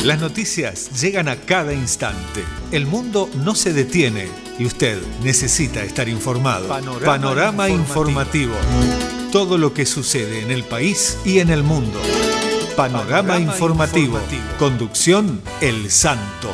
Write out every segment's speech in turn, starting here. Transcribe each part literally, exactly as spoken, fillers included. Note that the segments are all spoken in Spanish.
Las noticias llegan a cada instante. El mundo no se detiene y usted necesita estar informado. Panorama, Panorama informativo. informativo. Todo lo que sucede en el país y en el mundo. Panorama, Panorama informativo. informativo. Conducción El Santo.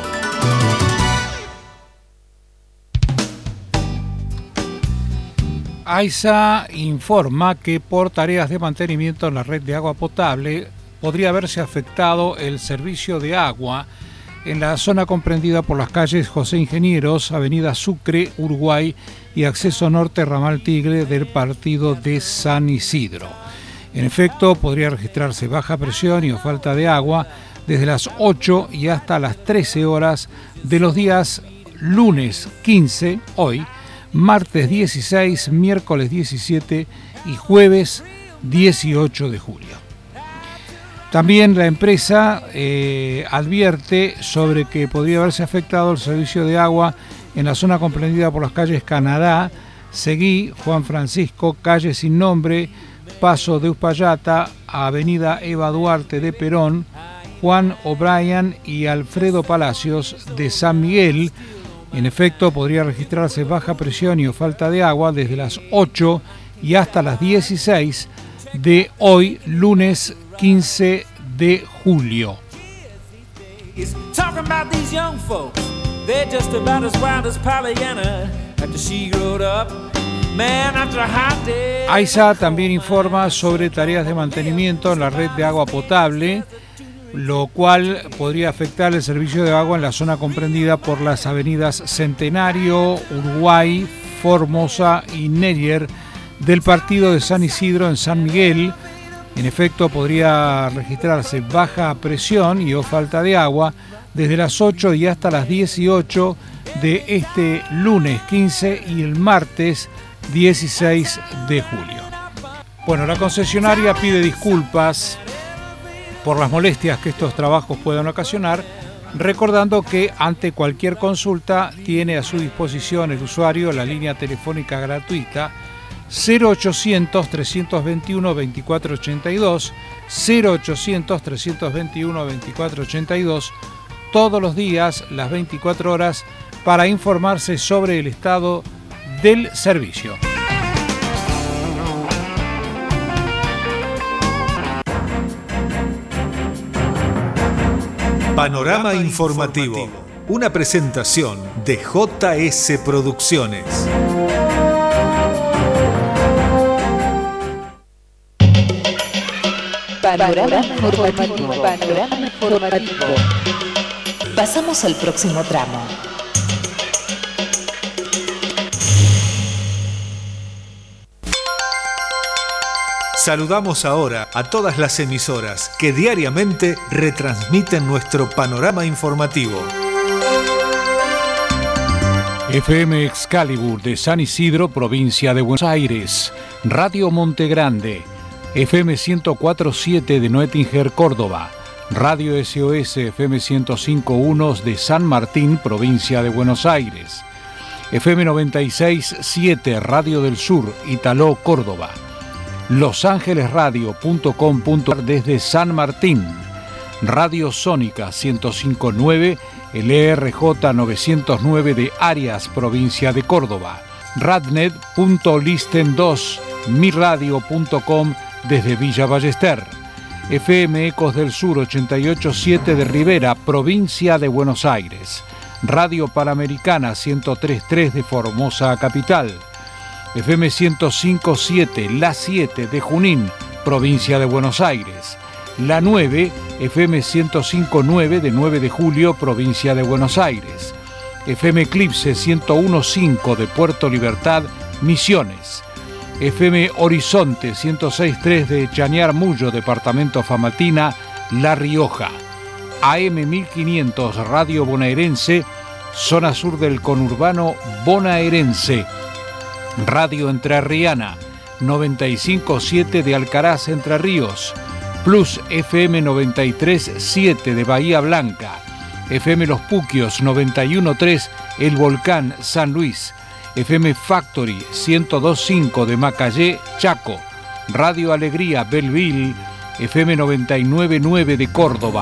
AISA informa que por tareas de mantenimiento en la red de agua potable podría haberse afectado el servicio de agua en la zona comprendida por las calles José Ingenieros, Avenida Sucre, Uruguay y Acceso Norte Ramal Tigre del partido de San Isidro. En efecto, podría registrarse baja presión y o falta de agua desde las ocho y hasta las trece horas de los días lunes quince, hoy, martes dieciséis, miércoles diecisiete y jueves dieciocho de julio. También la empresa eh, advierte sobre que podría haberse afectado el servicio de agua en la zona comprendida por las calles Canadá, Seguí, Juan Francisco, calle Sin Nombre, Paso de Uspallata, Avenida Eva Duarte de Perón, Juan O'Brien y Alfredo Palacios de San Miguel. En efecto, podría registrarse baja presión y o falta de agua desde las ocho y hasta las dieciséis de hoy, lunes quince de julio. AISA también informa sobre tareas de mantenimiento en la red de agua potable, lo cual podría afectar el servicio de agua en la zona comprendida por las avenidas Centenario, Uruguay, Formosa y Neyer del partido de San Isidro en San Miguel. En efecto, podría registrarse baja presión y o falta de agua desde las ocho y hasta las dieciocho de este lunes quince y el martes dieciséis de julio. Bueno, la concesionaria pide disculpas por las molestias que estos trabajos puedan ocasionar, recordando que ante cualquier consulta tiene a su disposición el usuario la línea telefónica gratuita cero ochocientos, trescientos veintiuno, veinticuatro ochenta y dos, cero ochocientos, trescientos veintiuno, veinticuatro ochenta y dos, todos los días, las veinticuatro horas, para informarse sobre el estado del servicio. Panorama informativo, una presentación de J S Producciones. Panorama informativo. Panorama informativo. Pasamos al próximo tramo. Saludamos ahora a todas las emisoras que diariamente retransmiten nuestro panorama informativo. F M Excalibur de San Isidro, provincia de Buenos Aires. Radio Monte Grande. F M ciento cuatro punto siete de Noetinger, Córdoba. Radio S O S F M ciento cinco punto uno de San Martín, provincia de Buenos Aires. F M noventa y seis punto siete Radio del Sur, Italó, Córdoba. Los Ángeles Radio punto com punto ar desde San Martín. Radio Sónica ciento cinco punto nueve, el E R J novecientos nueve de Arias, provincia de Córdoba. Radnet punto listen dos, mi radio punto com desde Villa Ballester. F M Ecos del Sur ochenta y ocho punto siete de Rivera, provincia de Buenos Aires. Radio Panamericana ciento tres punto tres de Formosa Capital. F M ciento cinco punto siete, La siete de Junín, provincia de Buenos Aires. La nueve, F M ciento cinco punto nueve de nueve de Julio, provincia de Buenos Aires. F M Eclipse ciento uno punto cinco de Puerto Libertad, Misiones. F M Horizonte ciento seis punto tres de Chañar Mullo, departamento Famatina, La Rioja. A M mil quinientos Radio Bonaerense, zona sur del conurbano bonaerense. Radio Entrerriana noventa y cinco punto siete de Alcaraz, Entre Ríos. Plus F M noventa y tres punto siete de Bahía Blanca. F M Los Puquios noventa y uno punto tres El Volcán, San Luis. F M Factory ciento dos punto cinco de Macayé, Chaco. Radio Alegría, Belleville. F M noventa y nueve punto nueve de Córdoba.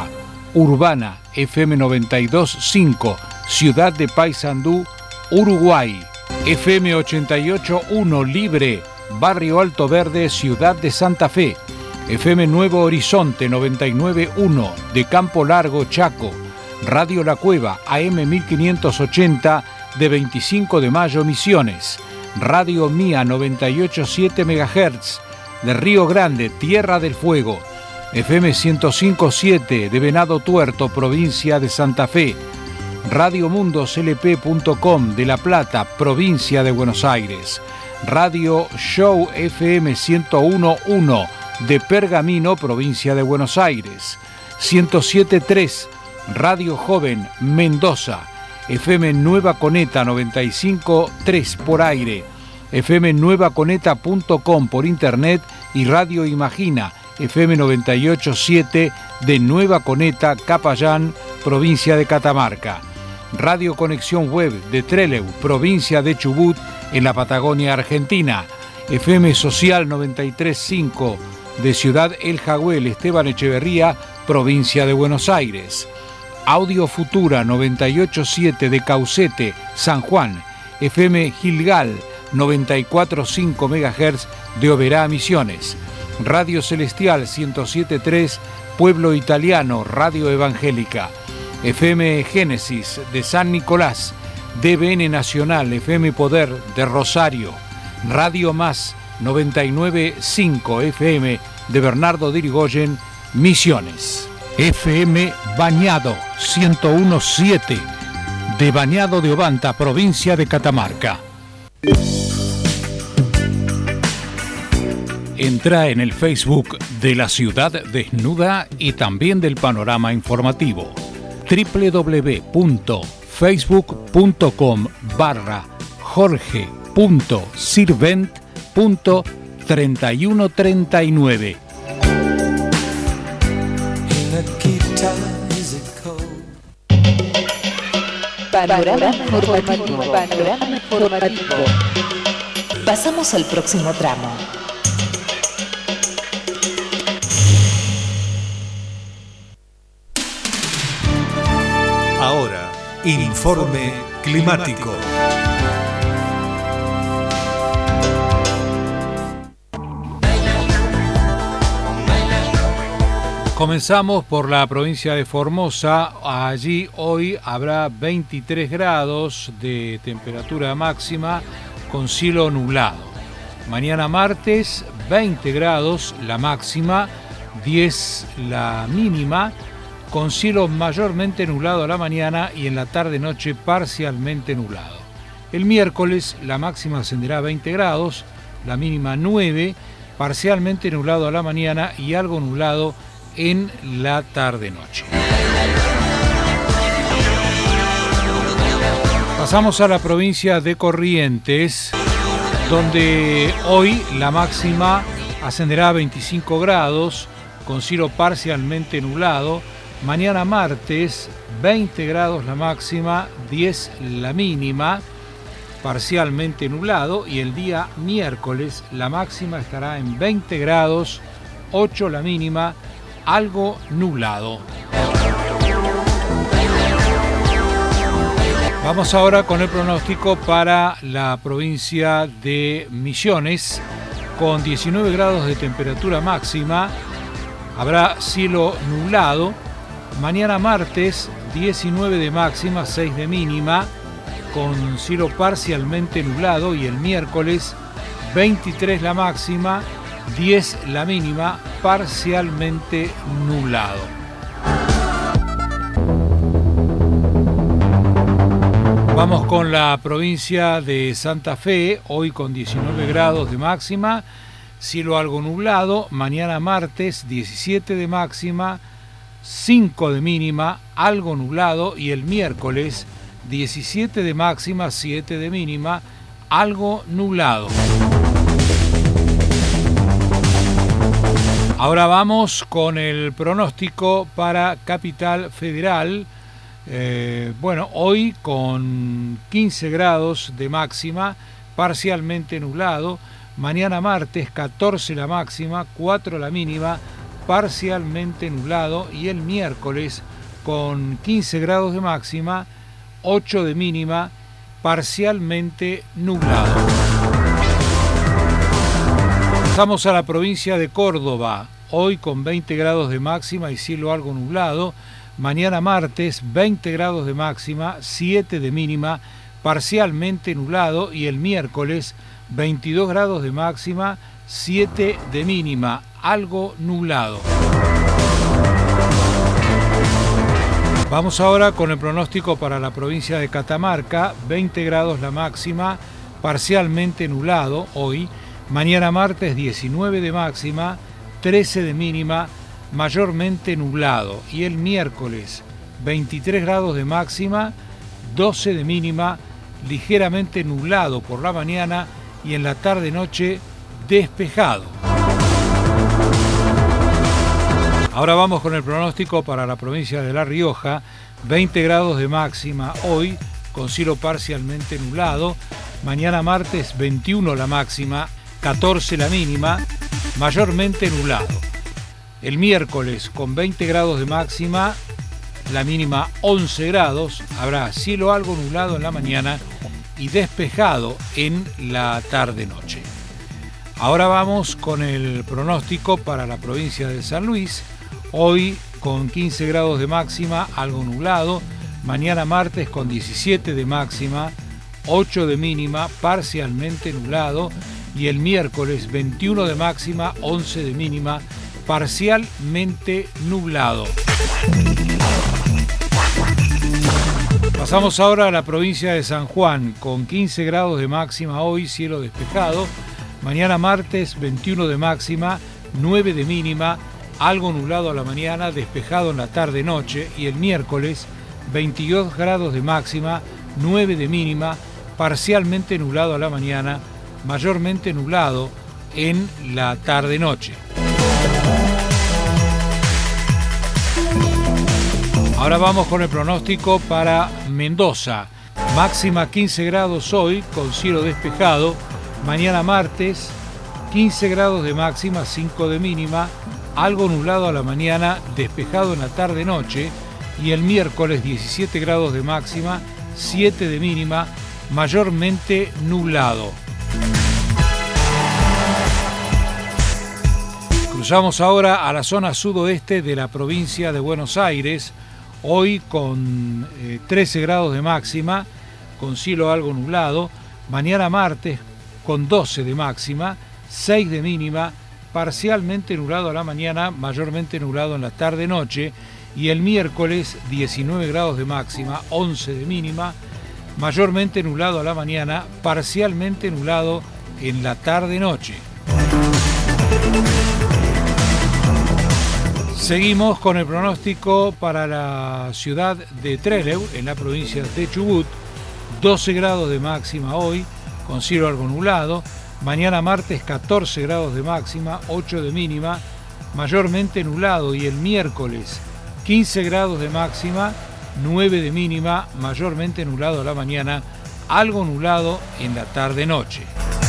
Urbana F M noventa y dos punto cinco, Ciudad de Paysandú, Uruguay. F M ochenta y ocho punto uno Libre, Barrio Alto Verde, Ciudad de Santa Fe. F M Nuevo Horizonte noventa y nueve punto uno de Campo Largo, Chaco. Radio La Cueva A M mil quinientos ochenta de veinticinco de mayo, Misiones. Radio Mía noventa y ocho punto siete megahertz de Río Grande, Tierra del Fuego. F M ciento cinco punto siete de Venado Tuerto, provincia de Santa Fe. Radio Mundos L P punto com de La Plata, provincia de Buenos Aires. Radio Show F M ciento uno punto uno de Pergamino, provincia de Buenos Aires. ciento siete punto tres Radio Joven Mendoza. F M Nueva Coneta noventa y cinco punto tres por aire. F M nueva coneta punto com por internet y Radio Imagina F M noventa y ocho punto siete de Nueva Coneta, Capayán, provincia de Catamarca. Radio Conexión Web de Trelew, provincia de Chubut, en la Patagonia Argentina. F M Social noventa y tres punto cinco de Ciudad El Jagüel, Esteban Echeverría, provincia de Buenos Aires. Audio Futura noventa y ocho punto siete de Caucete, San Juan. F M Gilgal noventa y cuatro punto cinco megahertz de Oberá, Misiones. Radio Celestial ciento siete punto tres, Pueblo Italiano, Radio Evangélica. F M Génesis de San Nicolás. D B N Nacional, F M Poder de Rosario. Radio Más noventa y nueve punto cinco F M de Bernardo de Irigoyen, Misiones. F M Bañado ciento uno punto siete de Bañado de Obanta, provincia de Catamarca. Entra en el Facebook de La Ciudad Desnuda y también del Panorama Informativo. doble u doble u doble u punto facebook punto com barra jorge punto sirvent punto treinta y uno treinta y nueve. Panorama informativo. Panorama informativo. Pasamos al próximo tramo. Ahora, informe climático. Comenzamos por la provincia de Formosa. Allí hoy habrá veintitrés grados de temperatura máxima con cielo nublado. Mañana martes veinte grados la máxima, diez la mínima, con cielo mayormente nublado a la mañana y en la tarde-noche parcialmente nublado. El miércoles la máxima ascenderá a veinte grados, la mínima nueve, parcialmente nublado a la mañana y algo nublado en la tarde-noche. Pasamos a la provincia de Corrientes, donde hoy la máxima ascenderá a veinticinco grados, con cielo parcialmente nublado. Mañana martes, veinte grados la máxima, diez la mínima, parcialmente nublado. Y el día miércoles la máxima estará en veinte grados, ocho la mínima, algo nublado. Vamos ahora con el pronóstico para la provincia de Misiones, con diecinueve grados de temperatura máxima, habrá cielo nublado. Mañana martes, diecinueve de máxima, seis de mínima, con cielo parcialmente nublado. Y el miércoles, veintitrés la máxima, diez la mínima, parcialmente nublado. Vamos con la provincia de Santa Fe, hoy con diecinueve grados de máxima, cielo algo nublado. Mañana martes, diecisiete de máxima, cinco de mínima, algo nublado. Y el miércoles, diecisiete de máxima, siete de mínima, algo nublado. Ahora vamos con el pronóstico para Capital Federal. Eh, bueno, hoy con quince grados de máxima, parcialmente nublado. Mañana martes, catorce la máxima, cuatro la mínima, parcialmente nublado. Y el miércoles, con quince grados de máxima, ocho de mínima, parcialmente nublado. Pasamos a la provincia de Córdoba, hoy con veinte grados de máxima y cielo algo nublado. Mañana martes, veinte grados de máxima, siete de mínima, parcialmente nublado. Y el miércoles, veintidós grados de máxima, siete de mínima, algo nublado. Vamos ahora con el pronóstico para la provincia de Catamarca. veinte grados la máxima, parcialmente nublado hoy. Mañana martes, diecinueve de máxima, trece de mínima, mayormente nublado. Y el miércoles, veintitrés grados de máxima, doce de mínima, ligeramente nublado por la mañana y en la tarde-noche despejado. Ahora vamos con el pronóstico para la provincia de La Rioja. veinte grados de máxima hoy, con cielo parcialmente nublado. Mañana martes, veintiuno la máxima, catorce la mínima, mayormente nublado. El miércoles, con veinte grados de máxima, la mínima once grados, habrá cielo algo nublado en la mañana y despejado en la tarde-noche. Ahora vamos con el pronóstico para la provincia de San Luis. Hoy con quince grados de máxima, algo nublado. Mañana martes con diecisiete de máxima, ocho de mínima, parcialmente nublado. Y el miércoles veintiuno de máxima, once de mínima, parcialmente nublado. Pasamos ahora a la provincia de San Juan, con quince grados de máxima hoy, cielo despejado. Mañana martes, veintiuno de máxima, nueve de mínima, algo nublado a la mañana, despejado en la tarde-noche. Y el miércoles, veintidós grados de máxima, nueve de mínima, parcialmente nublado a la mañana, mayormente nublado en la tarde-noche. Ahora vamos con el pronóstico para Mendoza. Máxima quince grados hoy, con cielo despejado. Mañana martes, quince grados de máxima, cinco de mínima, algo nublado a la mañana, despejado en la tarde-noche. Y el miércoles, diecisiete grados de máxima, siete de mínima, mayormente nublado. Cruzamos ahora a la zona sudoeste de la provincia de Buenos Aires, hoy con eh, trece grados de máxima, con cielo algo nublado. Mañana martes con doce de máxima, seis de mínima, parcialmente nublado a la mañana, mayormente nublado en la tarde-noche. Y el miércoles diecinueve grados de máxima, once de mínima, mayormente nublado a la mañana, parcialmente nublado en la tarde-noche. Seguimos con el pronóstico para la ciudad de Trelew, en la provincia de Chubut. doce grados de máxima hoy, con cielo algo nublado. Mañana martes catorce grados de máxima, ocho de mínima, mayormente nublado. Y el miércoles quince grados de máxima, nueve de mínima, mayormente nublado a la mañana, algo nublado en la tarde-noche.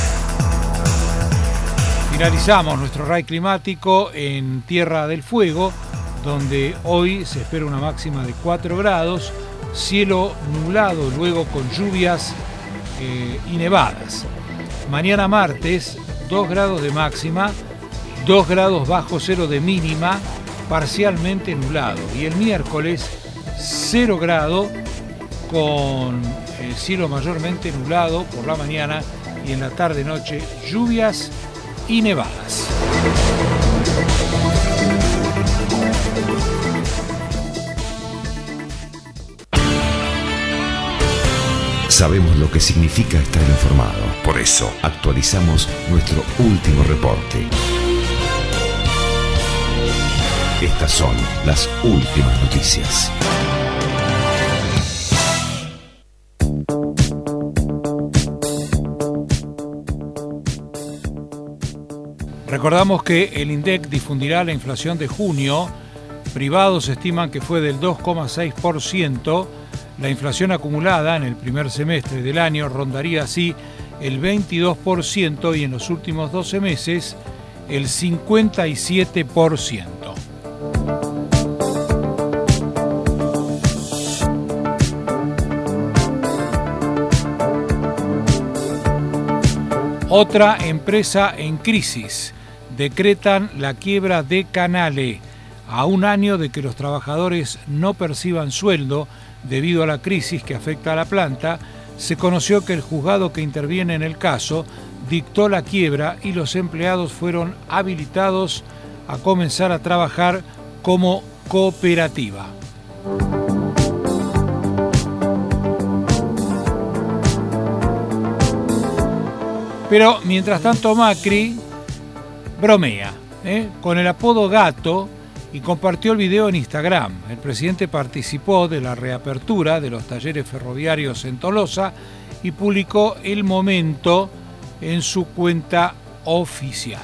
Finalizamos nuestro R A I climático en Tierra del Fuego, donde hoy se espera una máxima de cuatro grados, cielo nublado, luego con lluvias eh, y nevadas. Mañana martes, dos grados de máxima, dos grados bajo cero de mínima, parcialmente nublado. Y el miércoles, cero grado, con el cielo mayormente nublado por la mañana y en la tarde-noche lluvias y nevadas. Sabemos lo que significa estar informado. Por eso actualizamos nuestro último reporte. Estas son las últimas noticias. Recordamos que el INDEC difundirá la inflación de junio. Privados estiman que fue del dos coma seis por ciento. La inflación acumulada en el primer semestre del año rondaría así el veintidós por ciento y en los últimos doce meses el cincuenta y siete por ciento. Otra empresa en crisis. Decretan la quiebra de Canale. A un año de que los trabajadores no perciban sueldo debido a la crisis que afecta a la planta, se conoció que el juzgado que interviene en el caso dictó la quiebra y los empleados fueron habilitados a comenzar a trabajar como cooperativa. Pero mientras tanto Macri bromea ¿eh? con el apodo Gato y compartió el video en Instagram. El presidente participó de la reapertura de los talleres ferroviarios en Tolosa y publicó el momento en su cuenta oficial.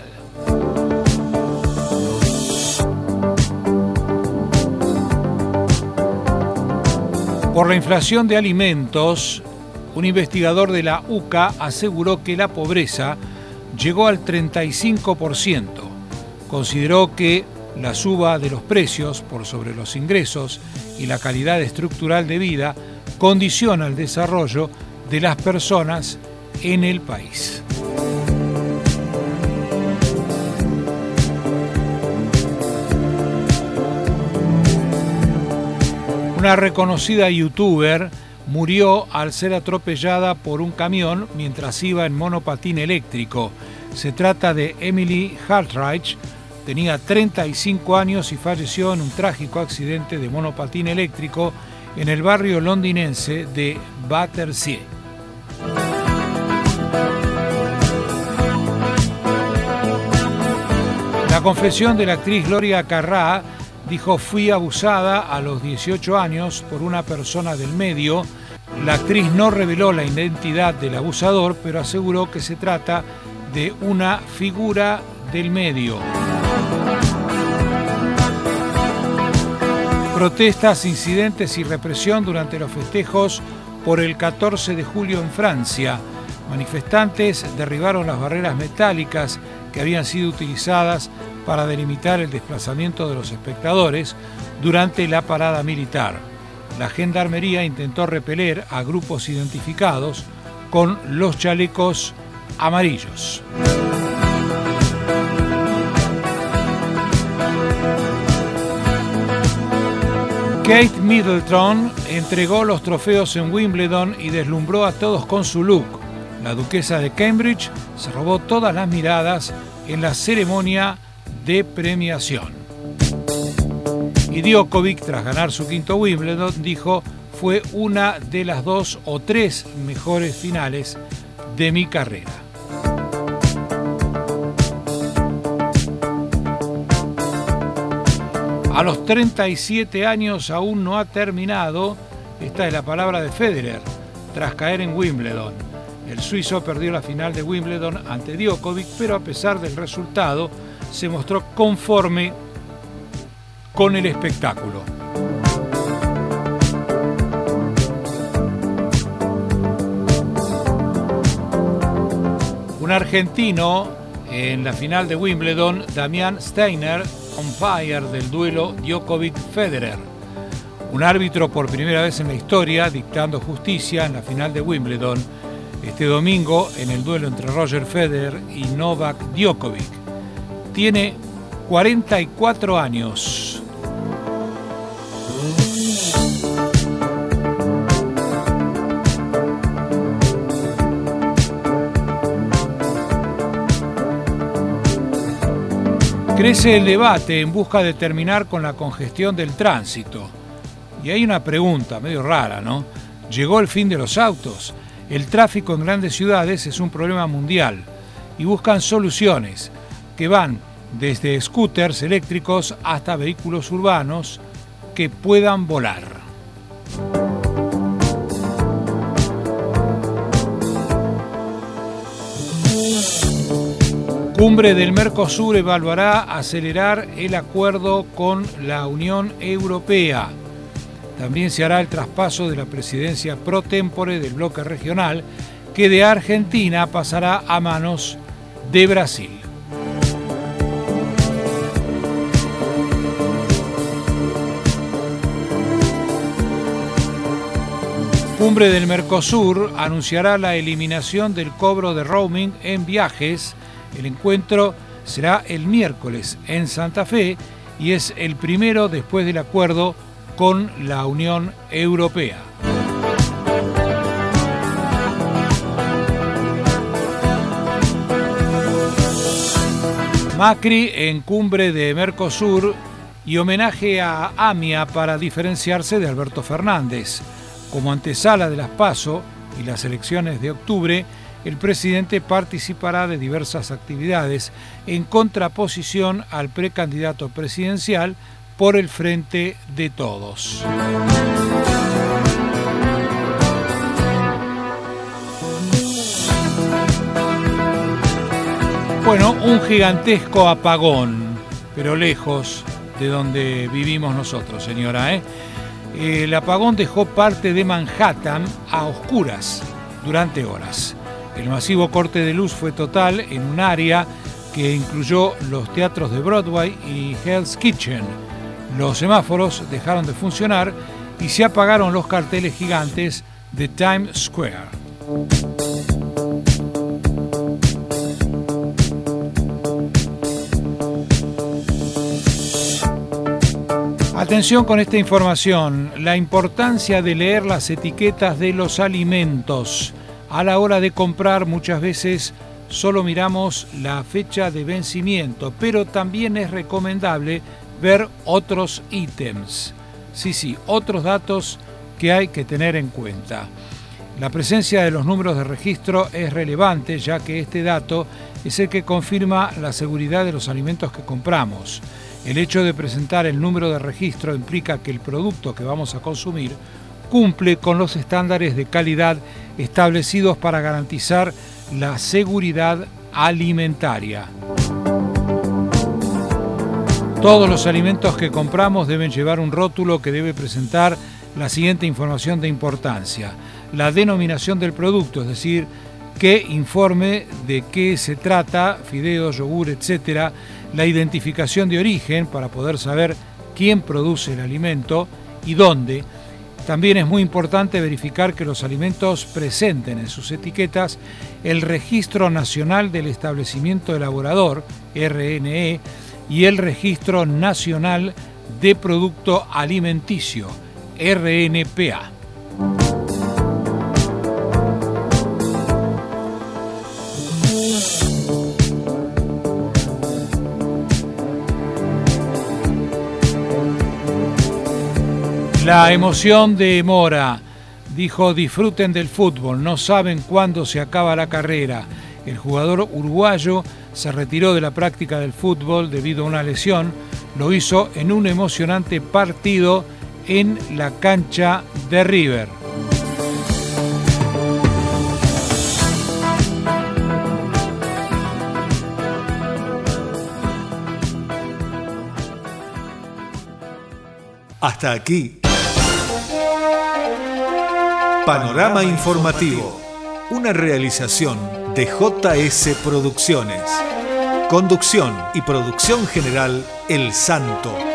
Por la inflación de alimentos, un investigador de la U C A aseguró que la pobreza llegó al treinta y cinco por ciento. Consideró que la suba de los precios por sobre los ingresos y la calidad estructural de vida condiciona el desarrollo de las personas en el país. Una reconocida youtuber murió al ser atropellada por un camión mientras iba en monopatín eléctrico. Se trata de Emily Hartreich. Tenía treinta y cinco años y falleció en un trágico accidente de monopatín eléctrico en el barrio londinense de Battersea. La confesión de la actriz Gloria Carrá dijo: fui abusada a los dieciocho años por una persona del medio. La actriz no reveló la identidad del abusador, pero aseguró que se trata de una figura del medio. Protestas, incidentes y represión durante los festejos por el catorce de julio en Francia. Manifestantes derribaron las barreras metálicas que habían sido utilizadas para delimitar el desplazamiento de los espectadores durante la parada militar. La gendarmería intentó repeler a grupos identificados con los chalecos amarillos. Kate Middleton entregó los trofeos en Wimbledon y deslumbró a todos con su look. La duquesa de Cambridge se robó todas las miradas en la ceremonia de premiación. Y Djokovic, tras ganar su quinto Wimbledon, dijo: fue una de las dos o tres mejores finales de mi carrera. A los treinta y siete años aún no ha terminado, esta es la palabra de Federer, tras caer en Wimbledon. El suizo perdió la final de Wimbledon ante Djokovic, pero a pesar del resultado, se mostró conforme con el espectáculo. Un argentino en la final de Wimbledon, Damián Steiner, on fire del duelo Djokovic-Federer. Un árbitro por primera vez en la historia dictando justicia en la final de Wimbledon este domingo en el duelo entre Roger Federer y Novak Djokovic. Tiene cuarenta y cuatro años. Crece el debate en busca de terminar con la congestión del tránsito. Y hay una pregunta medio rara, ¿no? ¿Llegó el fin de los autos? El tráfico en grandes ciudades es un problema mundial y buscan soluciones que van desde scooters eléctricos hasta vehículos urbanos que puedan volar. Cumbre del Mercosur evaluará acelerar el acuerdo con la Unión Europea. También se hará el traspaso de la presidencia pro tempore del bloque regional, que de Argentina pasará a manos de Brasil. cumbre del Mercosur anunciará la eliminación del cobro de roaming en viajes. El encuentro será el miércoles en Santa Fe y es el primero después del acuerdo con la Unión Europea. Macri en cumbre de Mercosur y homenaje a AMIA para diferenciarse de Alberto Fernández. Como antesala de las PASO y las elecciones de octubre, el presidente participará de diversas actividades en contraposición al precandidato presidencial por el Frente de Todos. Bueno, un gigantesco apagón, pero lejos de donde vivimos nosotros, señora, ¿eh? El apagón dejó parte de Manhattan a oscuras durante horas. El masivo corte de luz fue total en un área que incluyó los teatros de Broadway y Hell's Kitchen. Los semáforos dejaron de funcionar y se apagaron los carteles gigantes de Times Square. Atención con esta información, la importancia de leer las etiquetas de los alimentos. A la hora de comprar muchas veces solo miramos la fecha de vencimiento, pero también es recomendable ver otros ítems. Sí, sí, otros datos que hay que tener en cuenta. La presencia de los números de registro es relevante, ya que este dato es el que confirma la seguridad de los alimentos que compramos. El hecho de presentar el número de registro implica que el producto que vamos a consumir cumple con los estándares de calidad establecidos para garantizar la seguridad alimentaria. Todos los alimentos que compramos deben llevar un rótulo que debe presentar la siguiente información de importancia: la denominación del producto, es decir, que informe de qué se trata, fideos, yogur, etcétera, la identificación de origen para poder saber quién produce el alimento y dónde. También es muy importante verificar que los alimentos presenten en sus etiquetas el Registro Nacional del Establecimiento Elaborador, R N E, y el Registro Nacional de Producto Alimenticio, R N P A. La emoción de Mora. Dijo: disfruten del fútbol, no saben cuándo se acaba la carrera. El jugador uruguayo se retiró de la práctica del fútbol debido a una lesión. Lo hizo en un emocionante partido en la cancha de River. Hasta aquí. Panorama Informativo, una realización de J S Producciones. Conducción y producción general, El Santo.